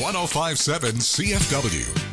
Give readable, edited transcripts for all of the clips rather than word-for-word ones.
1057 CFW.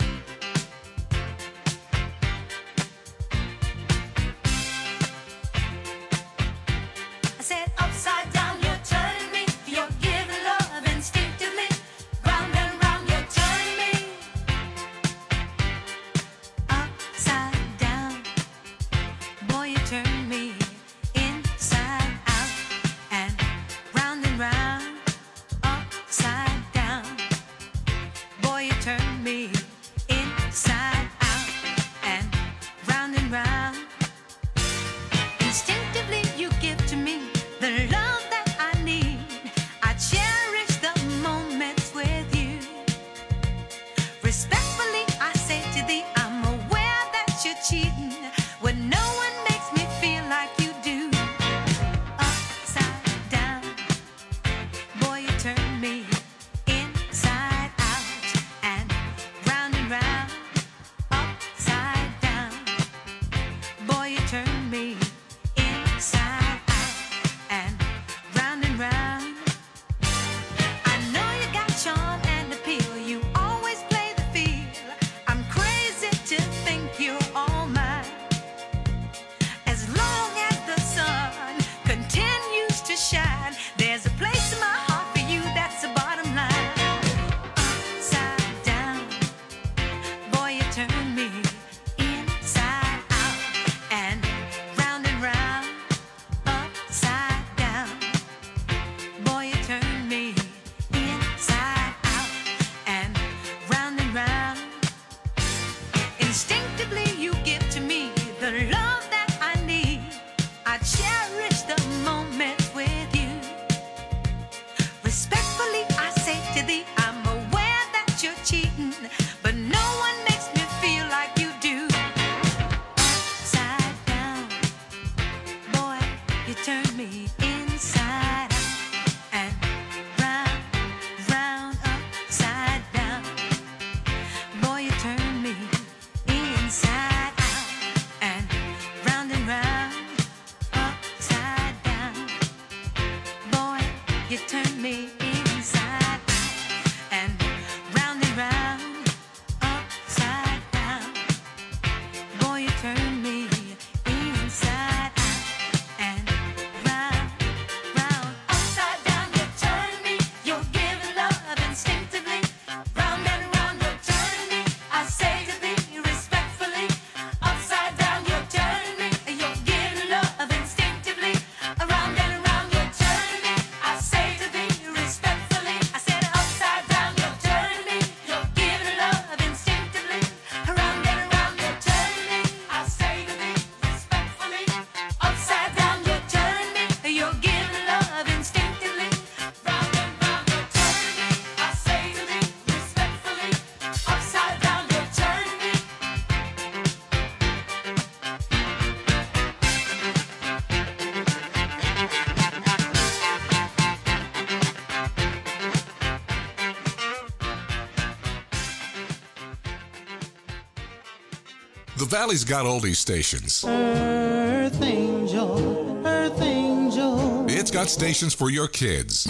The Valley's got oldies stations. Earth Angel, Earth Angel. It's got stations for your kids.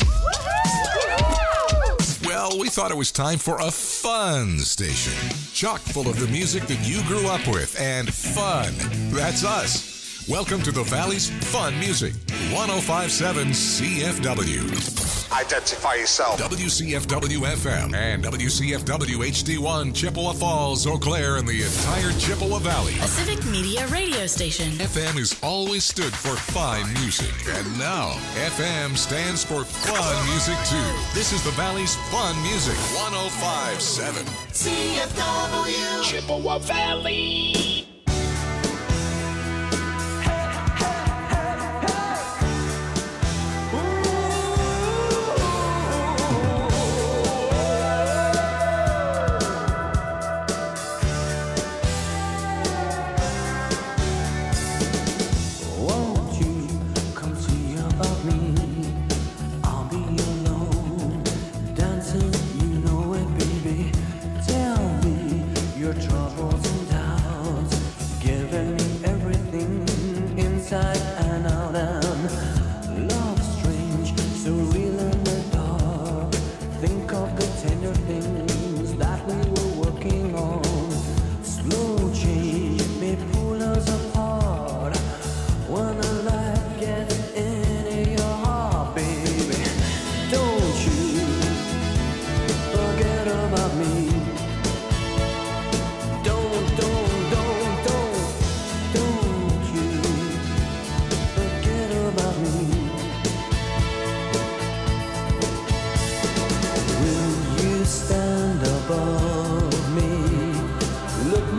Well, we thought it was time for a fun station. Chock full of the music that you grew up with and fun. That's us. Welcome to the Valley's Fun Music. 1057 CFW. Identify yourself. WCFW FM and WCFW HD1, Chippewa Falls, Eau Claire, and the entire Chippewa Valley. A civic media radio station. FM has always stood for fine music. And now, FM stands for fun music, too. This is the Valley's Fun Music. 1057 CFW. Chippewa Valley. Troubles and doubts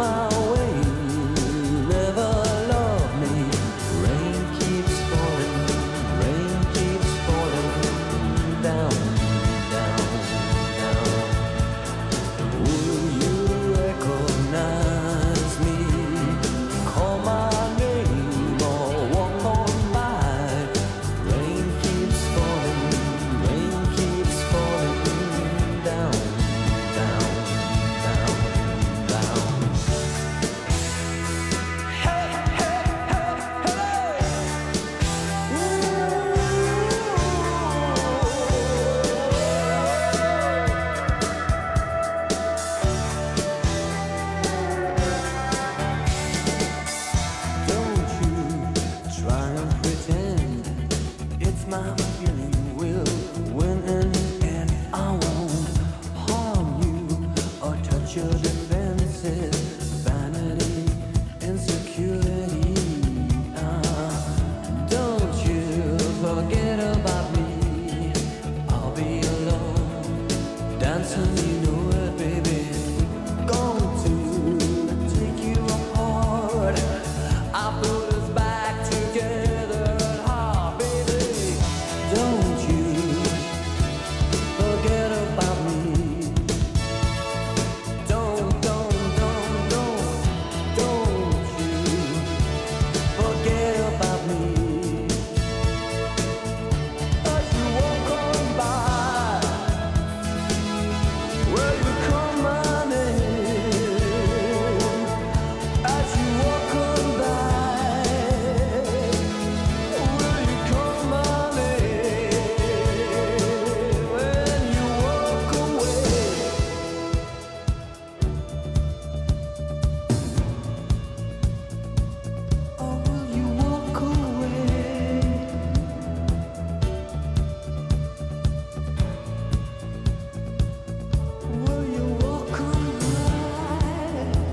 my way, never love me. Rain keeps falling down, down, down. Will you recognize me? Call my name or walk on by. Rain keeps falling down, down, down, down. Hey, hey, hey, hey. Don't you try and pretend it's my feeling will win in the end. I won't harm you or touch your defenses. Vanity, insecurity. Don't you forget about me. I'll be alone, dancing, you know it, baby. Going to take you apart. I put us back together at heart, baby. Don't you forget about me. Don't you forget about me. As you walk on by, will you call my name? As you walk on by, will you call my name? When you walk away, or will you walk away? Will you walk on by?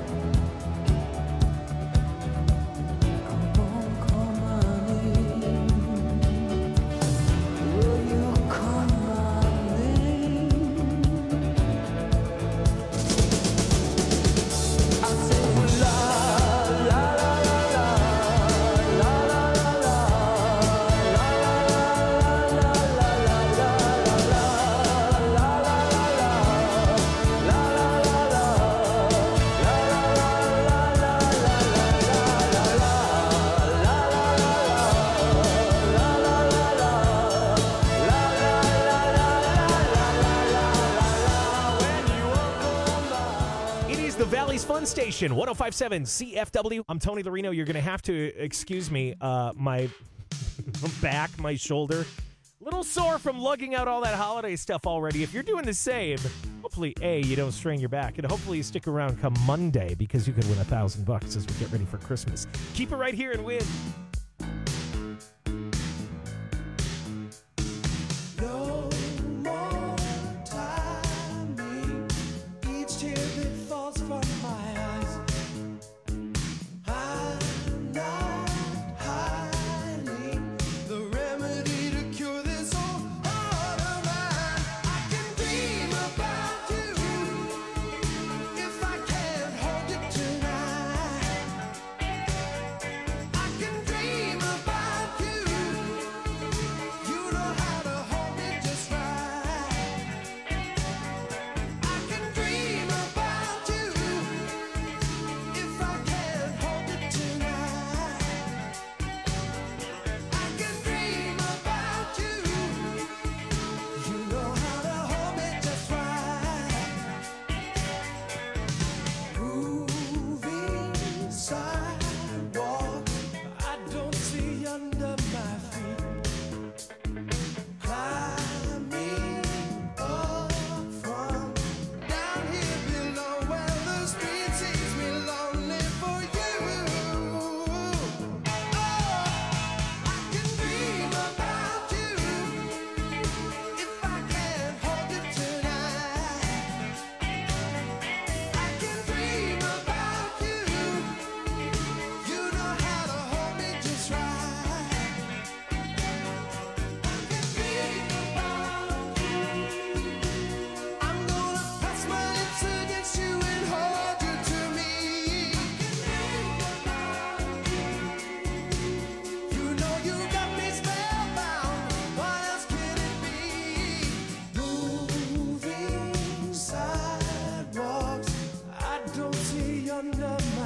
Come on, call my name. Will you call my name? I say la la la la la la la la It is the Valley's Fun Station, 105.7 CFW. I'm Tony Larino. You're going to have to excuse me. My back, my shoulder, little sore from lugging out all that holiday stuff already. If you're doing the same, hopefully, A, you don't strain your back, and hopefully you stick around come Monday because you could win $1,000 as we get ready for Christmas. Keep it right here and win. No more timing. Each tear that falls from my eyes. I'm not hiding the remedy to cure this old heart of mine. I can dream about you if I can't hold you tonight. I can dream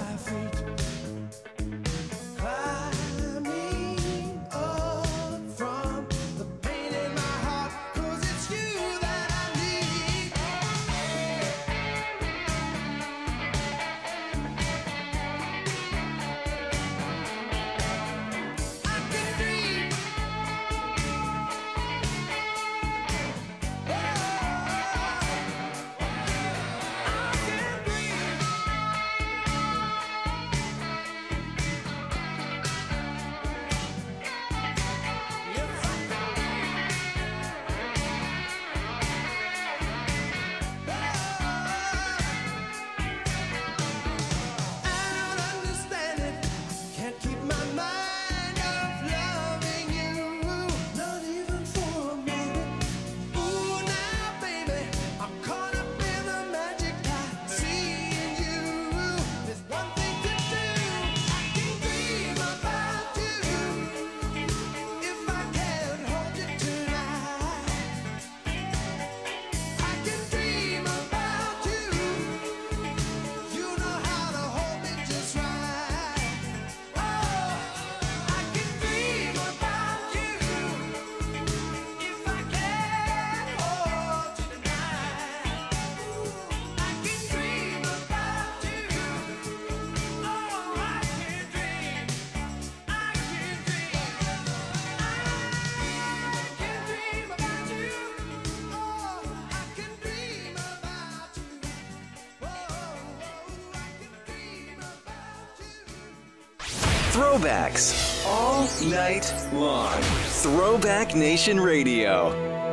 my feet. Climbing up from the pain in my heart, 'cause it's you that I need. I can dream. I don't understand it. Can't keep my mind off loving you, not even for a minute. Ooh, now, baby, I'm caught up in the magic I see in you. There's one thing to do. I can dream about you. If I can't hold you tonight, I can dream about you. You know how to hold me just right. Oh, I can dream about you. If I can't hold you tonight, I can dream about you. Oh, I can dream. I can dream. I can dream about you. Oh, I can dream about you. Oh, I can dream about you. Throwbacks all night long. Throwback Nation Radio.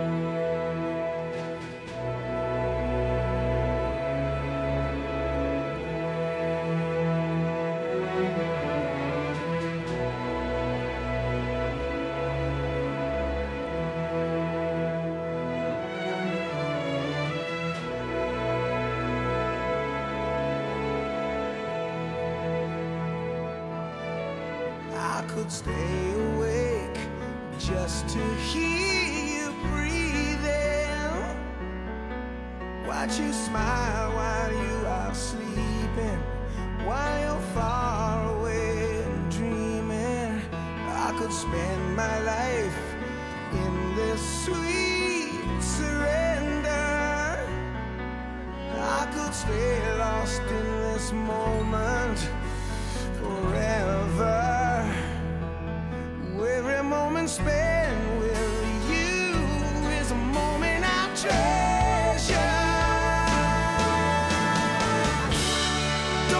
I could stay awake just to hear you breathing. Watch you smile while you are sleeping, while you're far away and dreaming. I could spend my life in this sweet surrender. I could stay lost in this moment forever. Every moment spent with you is a moment I treasure.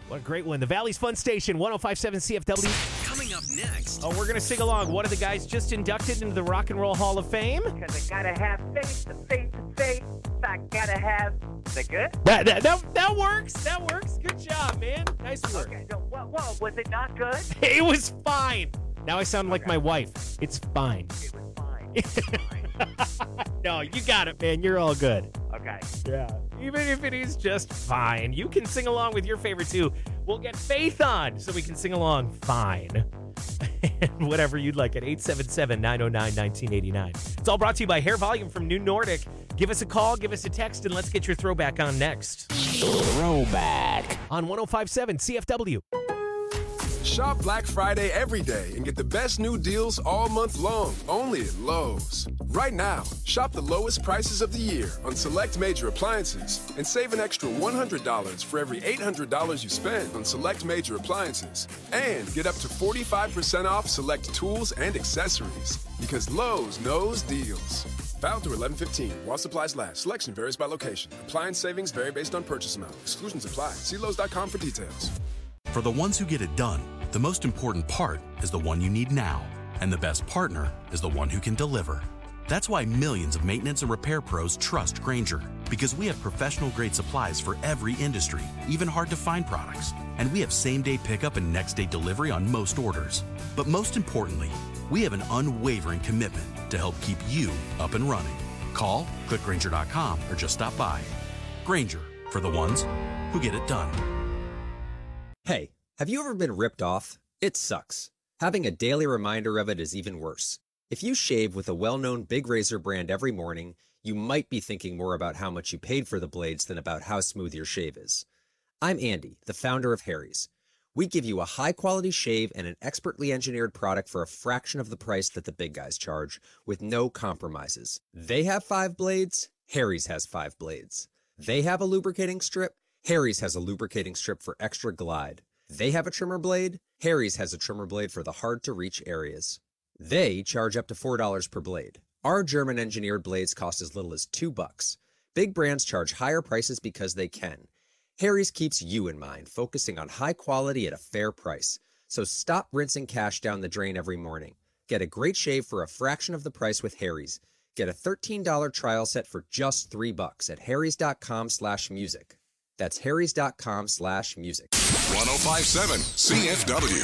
What a great one. The Valley's Fun Station, 105.7 CFW. Coming up next. Oh, we're going to sing along. One of the guys just inducted into the Rock and Roll Hall of Fame. Because I gotta have faith, the faith, the faith. I gotta have. Is that good? That works. That works. Good job, man. Nice work. Okay, no, whoa, was it not good? It was fine. Now I sound like my wife. It's fine. It was fine. It was fine. No, you got it, man. You're all good. Okay. Yeah. Even if it is just fine, you can sing along with your favorite too. We'll get Faith on so we can sing along fine. And whatever you'd like at 877-909-1989. It's all brought to you by Hair Volume from New Nordic. Give us a call, give us a text, and let's get your throwback on next. Throwback. On 105.7 CFW. Shop Black Friday every day and get the best new deals all month long, only at Lowe's. Right now, shop the lowest prices of the year on select major appliances and save an extra $100 for every $800 you spend on select major appliances. And get up to 45% off select tools and accessories, because Lowe's knows deals. Valid through 11/15 while supplies last. Selection varies by location. Appliance savings vary based on purchase amount. Exclusions apply. See Lowe's.com for details. For the ones who get it done, the most important part is the one you need now. And the best partner is the one who can deliver. That's why millions of maintenance and repair pros trust Grainger, because we have professional-grade supplies for every industry, even hard-to-find products. And we have same-day pickup and next-day delivery on most orders. But most importantly, we have an unwavering commitment to help keep you up and running. Call, click Grainger.com, or just stop by. Grainger, for the ones who get it done. Hey, have you ever been ripped off? It sucks. Having a daily reminder of it is even worse. If you shave with a well-known big razor brand every morning, you might be thinking more about how much you paid for the blades than about how smooth your shave is. I'm Andy, the founder of Harry's. We give you a high-quality shave and an expertly engineered product for a fraction of the price that the big guys charge, with no compromises. They have 5 blades, Harry's has 5 blades. They have a lubricating strip, Harry's has a lubricating strip for extra glide. They have a trimmer blade, Harry's has a trimmer blade for the hard-to-reach areas. They charge up to $4 per blade. Our German-engineered blades cost as little as $2. Big brands charge higher prices because they can. Harry's keeps you in mind, focusing on high quality at a fair price. So stop rinsing cash down the drain every morning. Get a great shave for a fraction of the price with Harry's. Get a $13 trial set for just $3 at harrys.com/music. That's harrys.com/music. 105.7 CFW.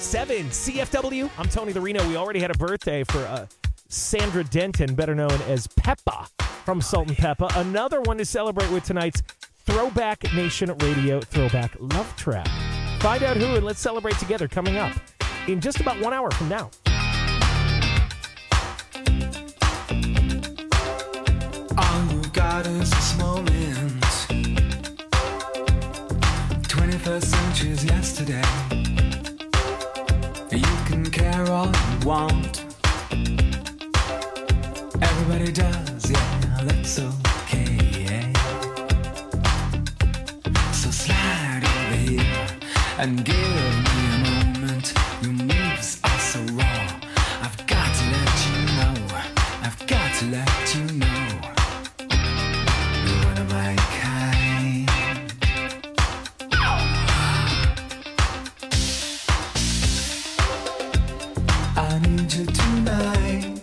105.7 CFW. I'm Tony the Reno. We already had a birthday for Sandra Denton, better known as Peppa from Salt and Peppa. Another one to celebrate with tonight's Throwback Nation Radio Throwback Love Trap. Find out who and let's celebrate together coming up in just about 1 hour from now. All you've got is this moment. 21st century's yesterday. You can care all you want. Everybody does, yeah, that's okay. So slide over here and give me a moment. Your moves are so raw. I've got to let you know. I've got to let you know. You're one of my kind. I need you tonight,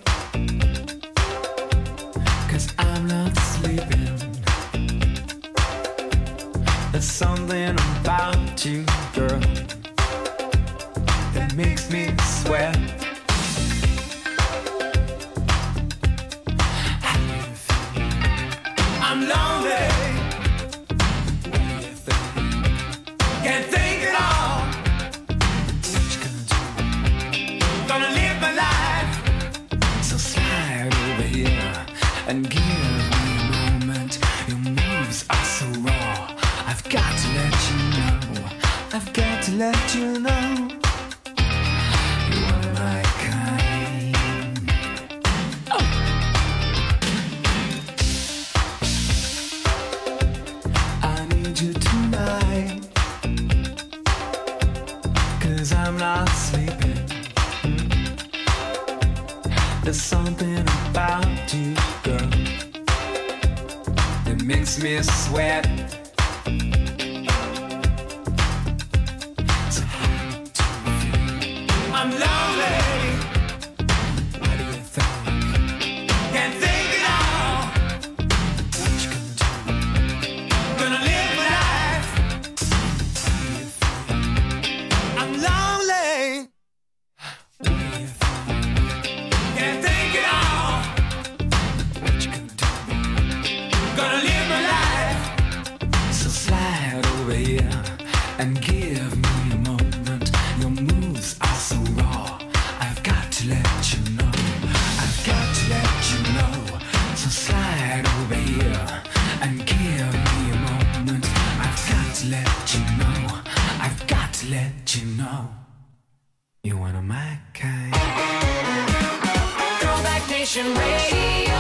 'cause I'm not sleeping. There's something about you, girl, that makes me sweat. I'm lonely. What do you think? Can't think at all. What you gonna do? Gonna live my life. So slide over here and give me a moment. Your moves are so raw. I've got to let you know. I've got to let you know. You are my kind. Oh. I need you tonight, 'cause I'm not sleeping. There's something about you, girl, that makes me sweat. So I'm lonely. What do you think? Can't think at all. What you gonna do? Gonna live my life. I'm lonely. What do you think? Can't think at all. What you gonna do? Gonna live my life. So slide over here and give me a moment. Your moves are so raw. I've got to let you know. I've got to let you know. So slide over here and give me a moment. I've got to let you know. I've got to let you know. You're one of my kind. Throwback Nation Radio.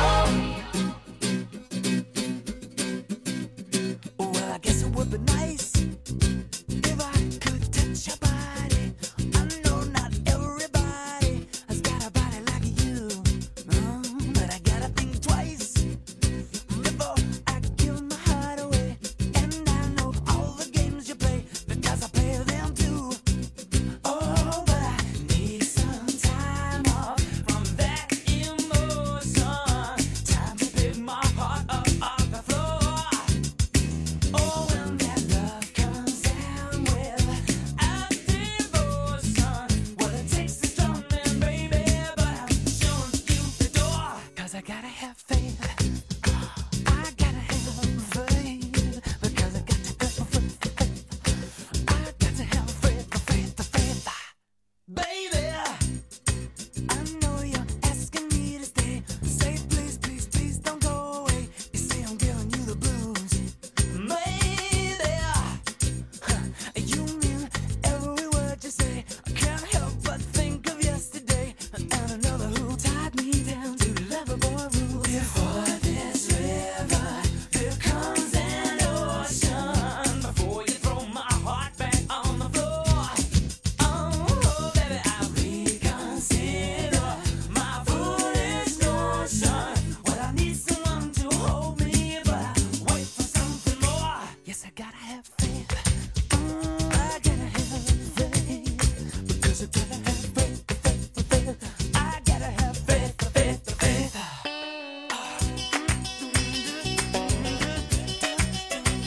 Well, I guess it would be nice if I could touch your body. I know not everybody has got a body like you, but I gotta think twice before I give my heart away. And I know all the games you play because I play them too. Oh, but I need some time off from that emotion. Time to pick my heart up off the floor. Oh, when that love comes down without devotion, well, it takes a strong man, baby, but I'm showing you the door. 'Cause I gotta have faith. I gotta have faith. Because I got to have faith. I got to have faith. Baby, I know you're asking me to stay. Say please, please, please don't go away. You say I'm giving you the blues. Maybe you mean every word you say. I can't help but think of yesterday and another who tied me down to Loverboy rules. Before this river becomes an ocean, before you throw my heart back on the floor. Oh, baby, I reconsider my foolish notion. Well, I need someone to hold me, but I wait for something more. Yes, I gotta have faith. I gotta have faith. Because I gotta have faith. I gotta have faith.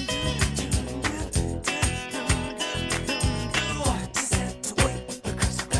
Just have to wait because I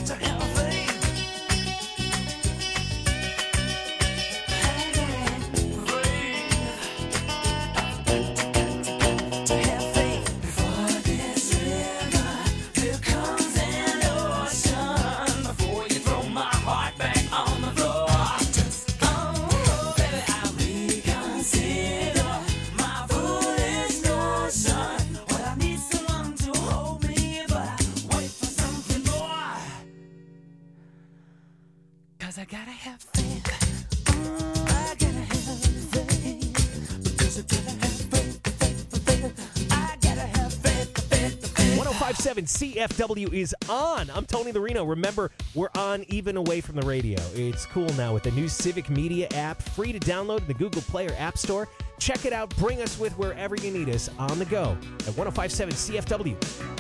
I gotta have faith. I gotta have faith. Because I gotta have faith. I gotta have faith. 1057 CFW is on. I'm Tony Larino. Remember, we're on even away from the radio. It's cool now with the new Civic Media app, free to download in the Google Play or App Store. Check it out. Bring us with wherever you need us on the go at 1057 CFW.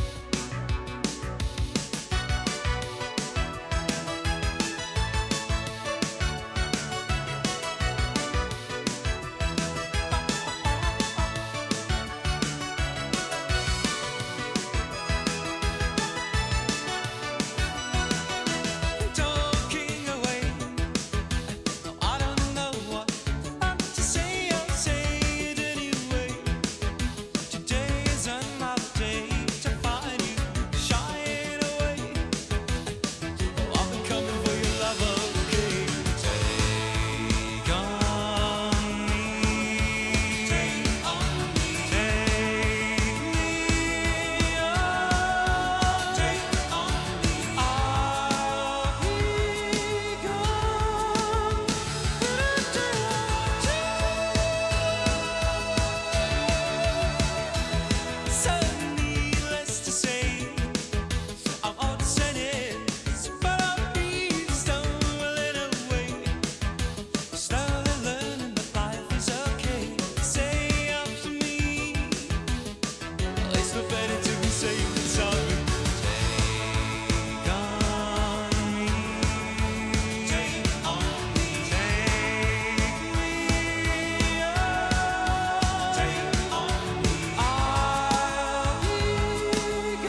Talking away. I don't know what to say. I'll say it anyway. Today is another day to find you shying away. I've been coming for your love, okay? Take on me. Take on me. Take me on. Take on me. I'll be gone. So needless to say, I'm upset, but I'll be stumbling away. Slowly learning that life is okay. Say up to me, it's no better to be safe than sorry. Take on me, take on me, take me on, take on me. I'll be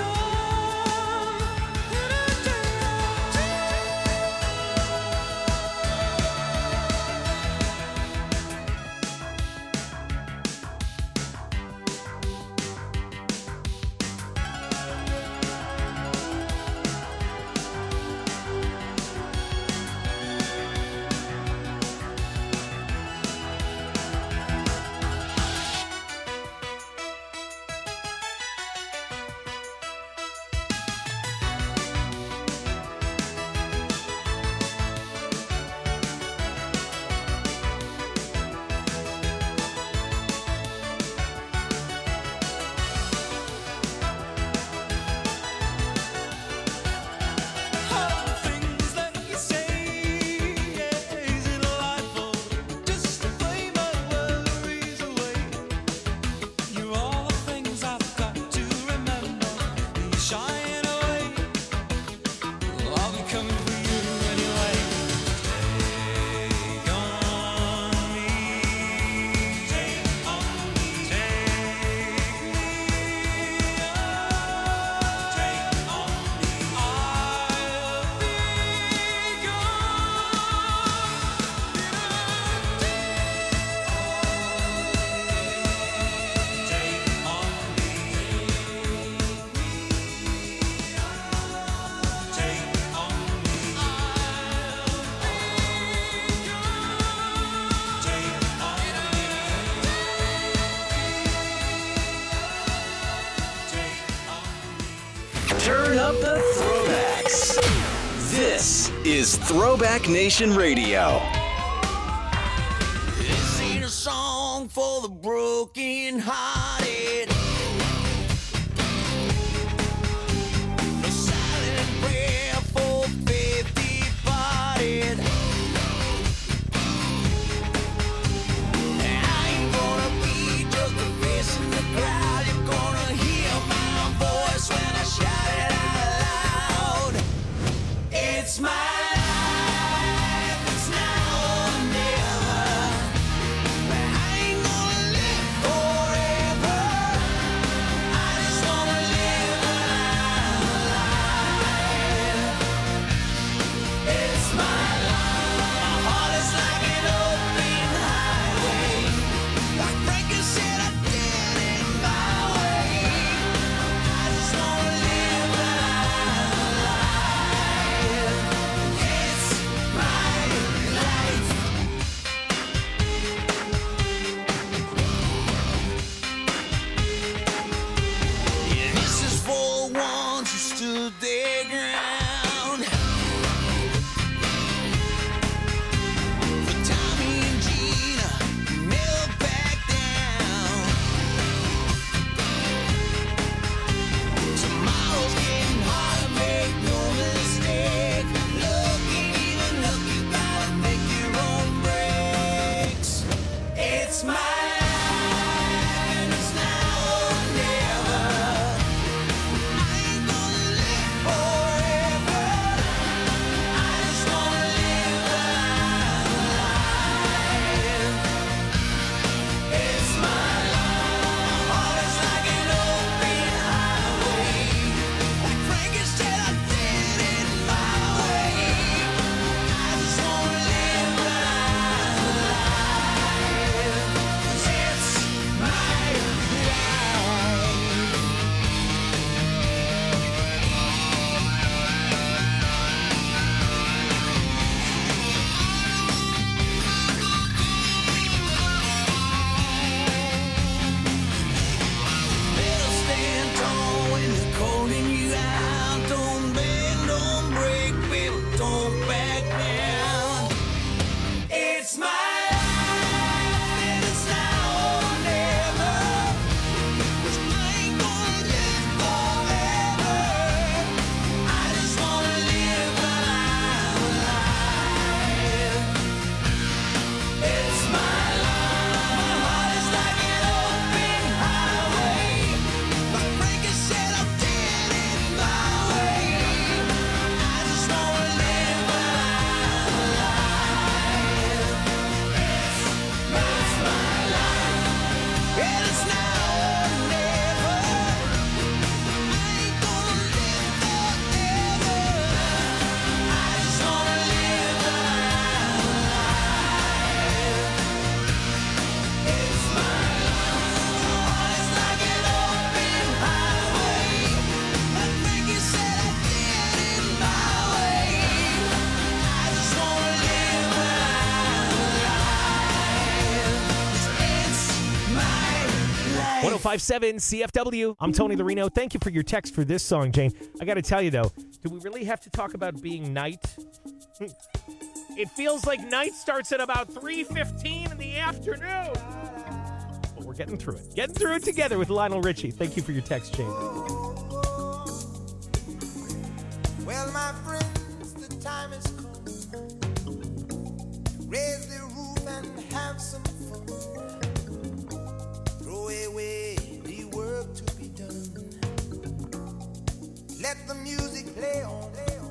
All the things that you say, is it delightful just to play my worries away? You're all the things I've got to remember. You're shying away. I'll be coming for you anyway. Take on me. Take on me. Take me on. Take on me. I'll be gone. Take on me. Take on me. Turn up the throwbacks. This is Throwback Nation Radio. This ain't a song for the broken hearted. No silent prayer for faith departed. I ain't gonna be just a face in the crowd. You're gonna hear my voice when I shout it out loud. It's my life, it's now or never. I ain't gonna live forever. I just wanna live alive. It's my life. My heart is like an open highway. Like Frankie said, I did it my way. I just wanna live alive. It's my life. Yeah, this is for the ones who stood their ground. 1057 CFW. I'm Tony Larino. Thank you for your text for this song, Jane. I got to tell you, though, do we really have to talk about being night? It feels like night starts at about 3:15 in the afternoon. But we're getting through it. Getting through it together with Lionel Richie. Thank you for your text, Jane. Well, my friends, the time has come. Raise the roof and have some fun. Throw away the work to be done. Let the music play on.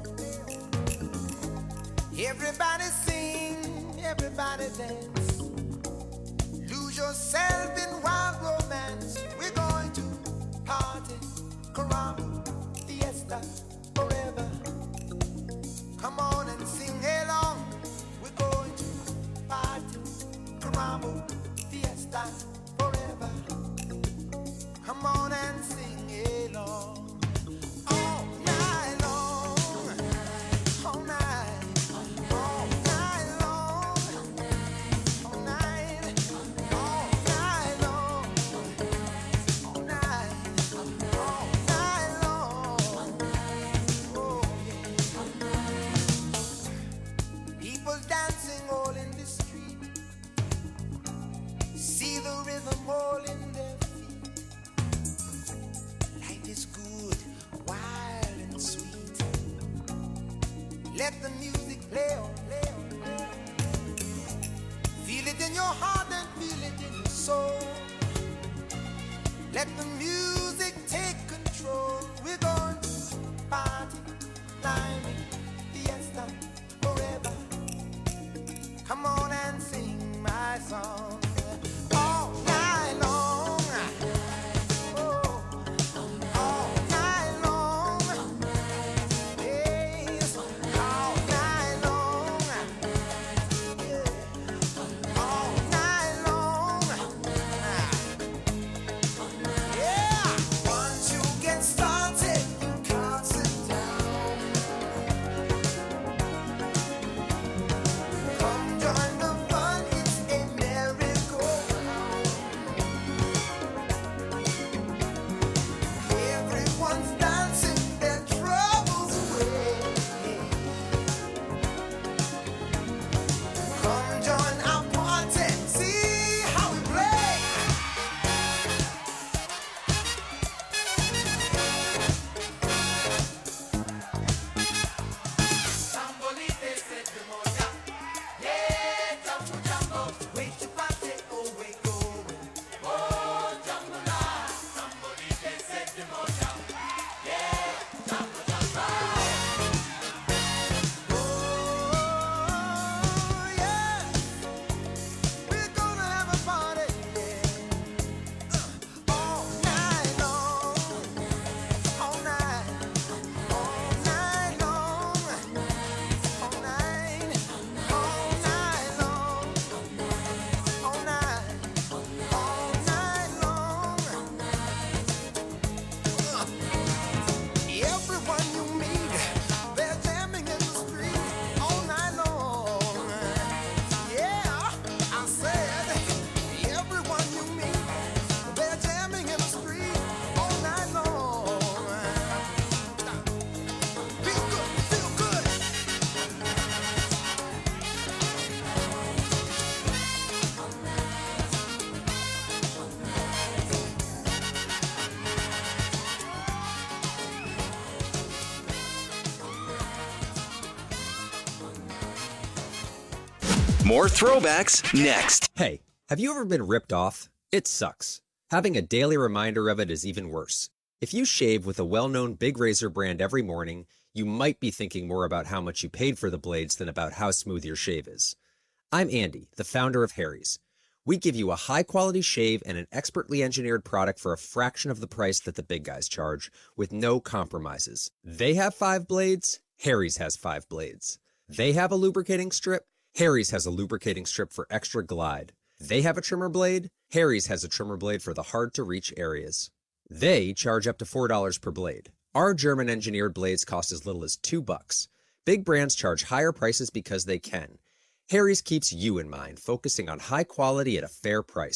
Everybody sing, everybody dance. Lose yourself in wild romance. We're going to party, caramba, fiesta, forever. Come on and sing along. We're going to party, caramba, fiesta, forever. Come on and sing along. All night long, all night, all night long, all night, all night long, all night, all night long. Oh yeah. People dancing all in the street. See the rhythm all in their feet. Life is good, wild and sweet. Let the music play on, play on, play on. Feel it in your heart and feel it in your soul. Let the music take control. We're going to party, climbing, fiesta, forever. Come on and sing my song. All night long. Oh, all night long. Yes, all night long. Yeah, all night long. Yeah, once you get started, you can't sit down. Come join the fun, it's a merry-go-round. Everyone's dancing their troubles away. Come join our party, see how we play. Sambolite said the moja. Yeah, jumbo jumbo. Wait to party, oh we going. Oh, jumbo la. Sambolite said the moja. Yeah, jumbo jumbo. Oh, yeah. We're gonna have a party, yeah. All night long. All night. All night long. All night. All night long. All night. All night long. Everyone you meet, they're jamming in the street all night long. Yeah, I said, everyone you meet, they're jamming in the street all night long. Feel good, feel good. More throwbacks next. Hey, have you ever been ripped off? It sucks. Having a daily reminder of it is even worse. If you shave with a well-known big razor brand every morning, you might be thinking more about how much you paid for the blades than about how smooth your shave is. I'm Andy, the founder of Harry's. We give you a high-quality shave and an expertly engineered product for a fraction of the price that the big guys charge, with no compromises. They have 5 blades, Harry's has 5 blades. They have a lubricating strip, Harry's has a lubricating strip for extra glide. They have a trimmer blade, Harry's has a trimmer blade for the hard-to-reach areas. They charge up to $4 per blade. Our German-engineered blades cost as little as $2. Big brands charge higher prices because they can. Harry's keeps you in mind, focusing on high quality at a fair price.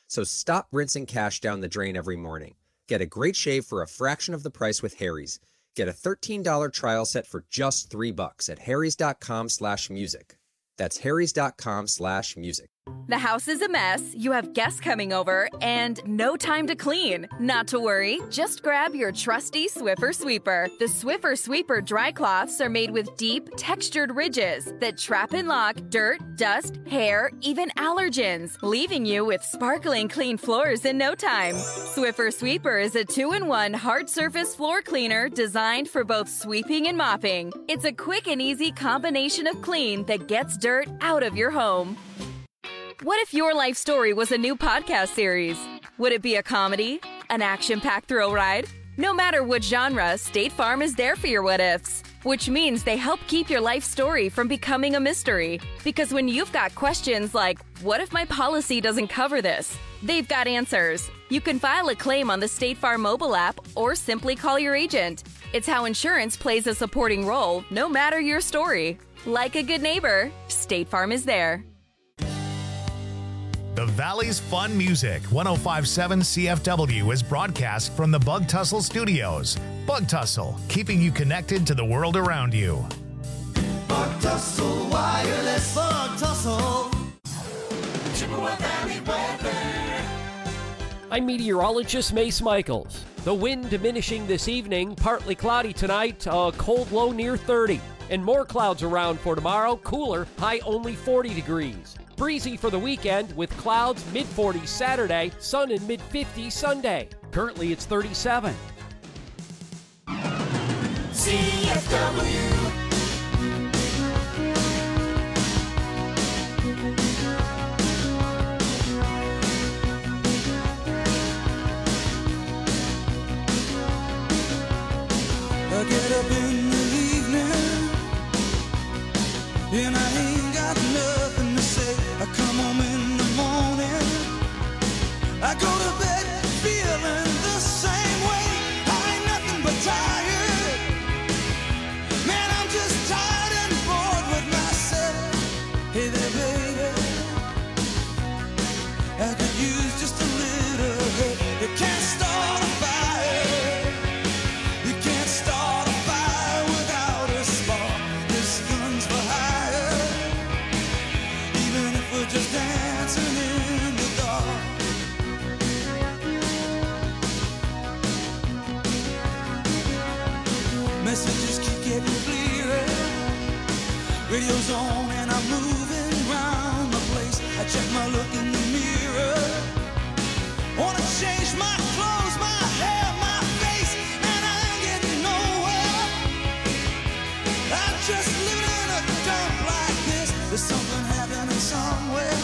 So stop rinsing cash down the drain every morning. Get a great shave for a fraction of the price with Harry's. Get a $13 trial set for just $3 at harrys.com/music. That's harrys.com/music. The house is a mess, you have guests coming over, and no time to clean. Not to worry, just grab your trusty Swiffer Sweeper. The Swiffer Sweeper dry cloths are made with deep, textured ridges that trap and lock dirt, dust, hair, even allergens, leaving you with sparkling clean floors in no time. Swiffer Sweeper is a 2-in-1 hard surface floor cleaner designed for both sweeping and mopping. It's a quick and easy combination of clean that gets dirt out of your home. What if your life story was a new podcast series? Would it be a comedy? An action-packed thrill ride? No matter what genre, State Farm is there for your what-ifs. Which means they help keep your life story from becoming a mystery. Because when you've got questions like, what if my policy doesn't cover this? They've got answers. You can file a claim on the State Farm mobile app or simply call your agent. It's how insurance plays a supporting role, no matter your story. Like a good neighbor, State Farm is there. The Valley's Fun Music, 105.7 CFW, is broadcast from the Bug Tussle Studios. Bug Tussle, keeping you connected to the world around you. Bug Tussle Wireless. Bug Tussle. Chippewa Valley weather. I'm meteorologist Mace Michaels. The wind diminishing this evening, partly cloudy tonight, a cold low near 30. And more clouds around for tomorrow, cooler, high only 40 degrees. Breezy for the weekend with clouds mid-40s Saturday, sun in mid-50s Sunday. Currently it's 37. CFW. I get up in the evening and I ain't got nothing to say. I come home in the morning, I go to bed feeling the same way. I ain't nothing but tired. Man, I'm just tired and bored with myself. Hey there, baby, I could use just a little help. You can't start a fire. You can't start a fire without a spark. This gun's for hire. Even if we're just dancing in the dark. Messages keep getting clearer. Radio's on and I'm moving around the place. I check my look in the mirror. Wanna change my clothes, my hair, my face, and I ain't getting nowhere. I'm just living in a dump like this. There's something happening somewhere.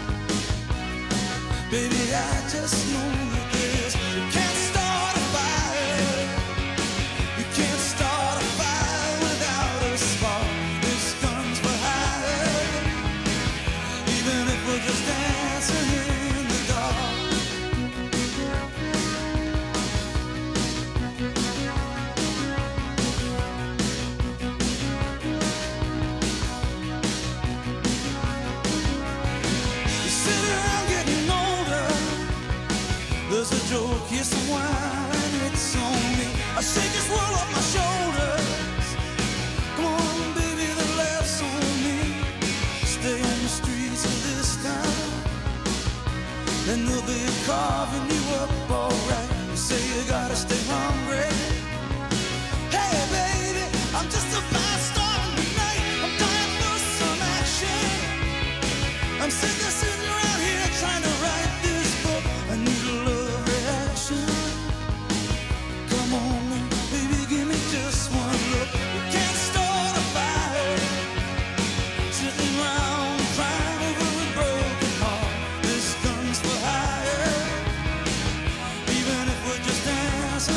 Baby, I just know that this. You can't start a fire. You can't start a fire without a spark. This gun's for hire. Even if we're just dancing in the dark. You sit around getting older. There's a joke, here's some wine, and it's on me. I shake this world off my shoulders. Come on, baby, the laughs on me. Stay on the streets of this town, and they'll be carving you up alright. You say you gotta stay hungry. Hey, baby, I'm just a fast star tonight. I'm dying for some action. I'm sick of sitting around here trying to write this book. I need a love reaction. Come on, now, baby, give me just one look. You can't start a fire. Sitting around crying over a broken heart. This gun's for hire. Even if we're just dancing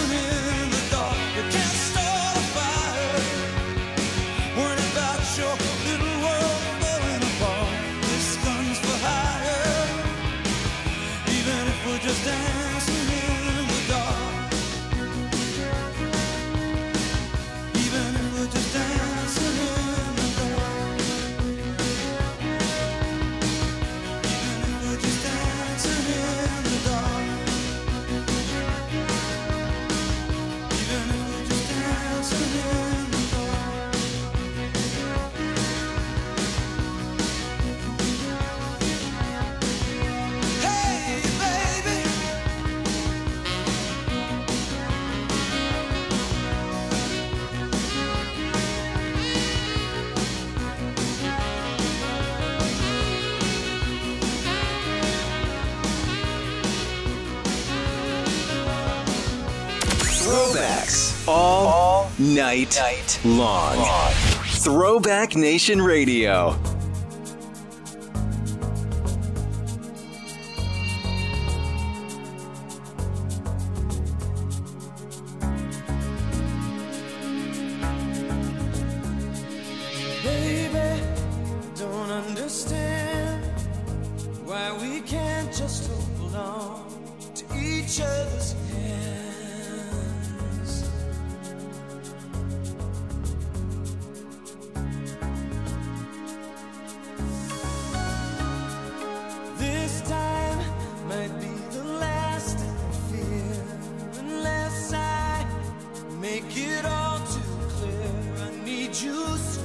Throwbacks all night long. Throwback Nation Radio. Baby, don't understand why we can't just hold on to each other's hands. This time might be the last I fear, unless I make it all too clear. I need you so.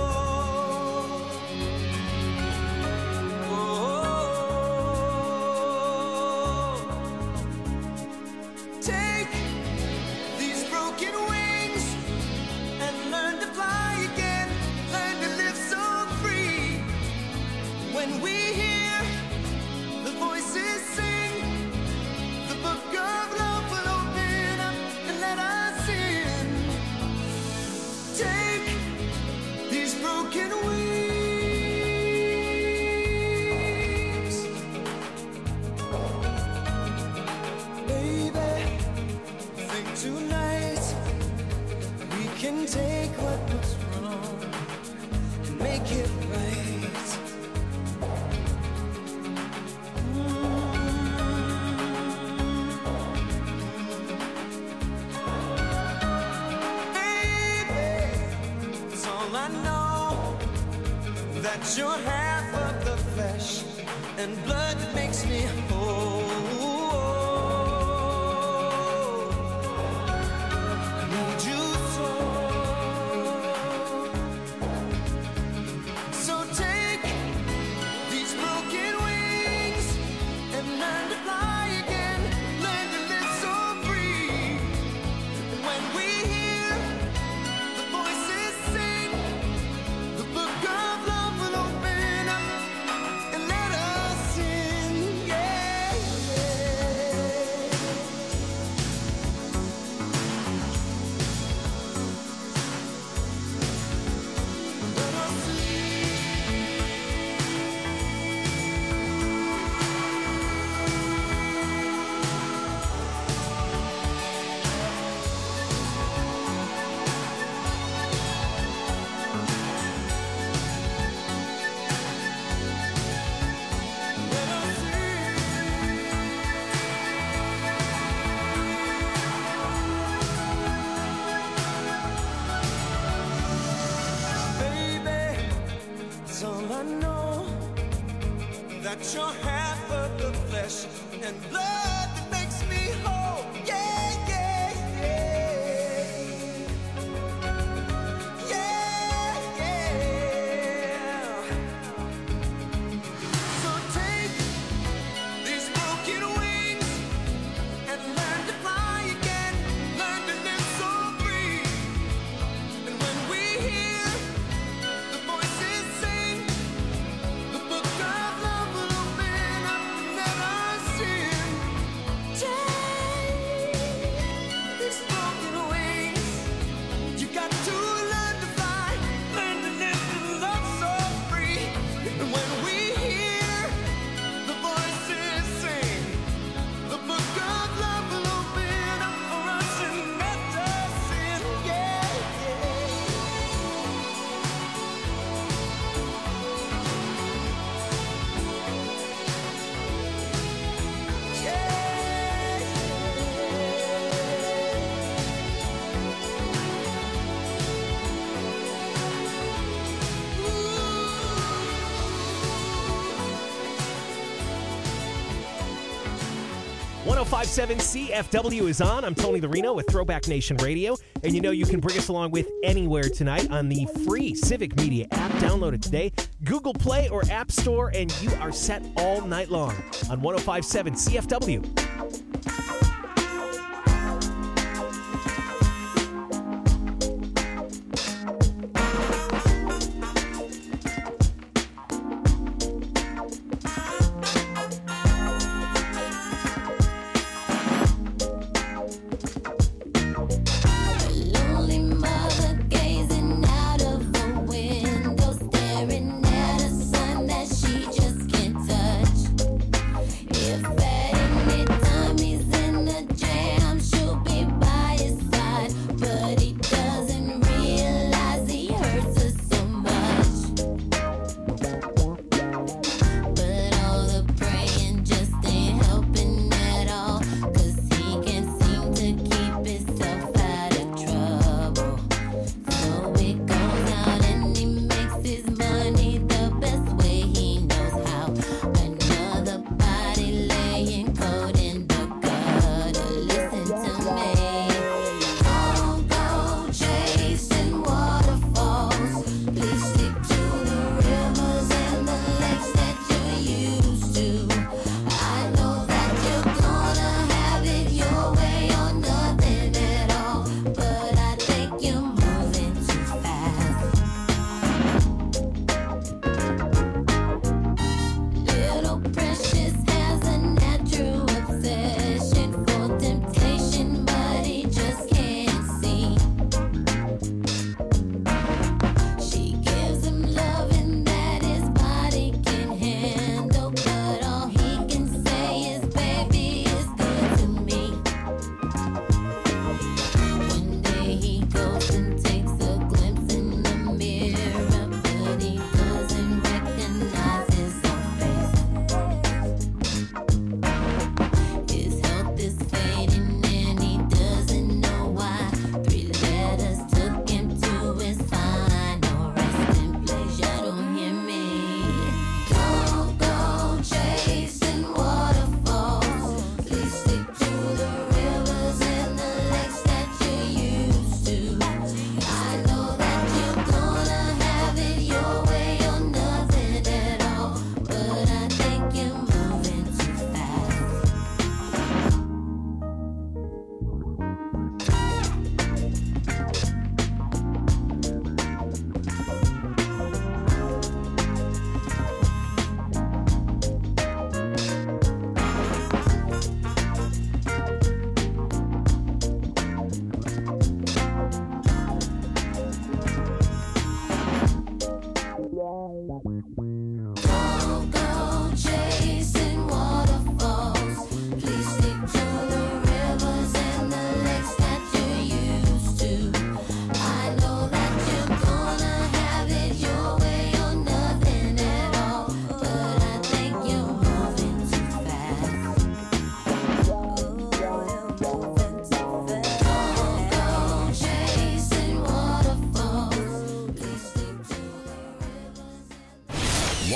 Take these broken wings and learn to fly again. Learn to live so free. When we hear the voices sing, the book of love will open up and let us in. Take these broken wings. Baby, think tonight we can take what was wrong and make it right. Baby, it's all I know, that you're half of the flesh and blood that makes me whole. I need you so. So take these broken wings and learn to fly again. Learn to live so free. And when we hear the voices sing, the book of love will open up and let us in. Yeah, baby, it's all I know, that you're half of the flesh and blood that makes me whole. Yeah, yeah, yeah. Yeah, yeah. So take these broken wings and learn to fly again. Learn to live so free. And when we hear the voices sing, the book of love will open up and let us in. Take these broken wings. You got to learn to fly, learn to live and love so free. And when we hear the voices sing, the book of love will open up for us and let us in. Yeah, One 1057 CFW is on. I'm Tony Larino with Throwback Nation Radio. And you know you can bring us along with anywhere tonight on the free Civic Media app. Download it today. Google Play or App Store, and you are set all night long on 1057 CFW.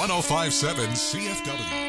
1057 CFW.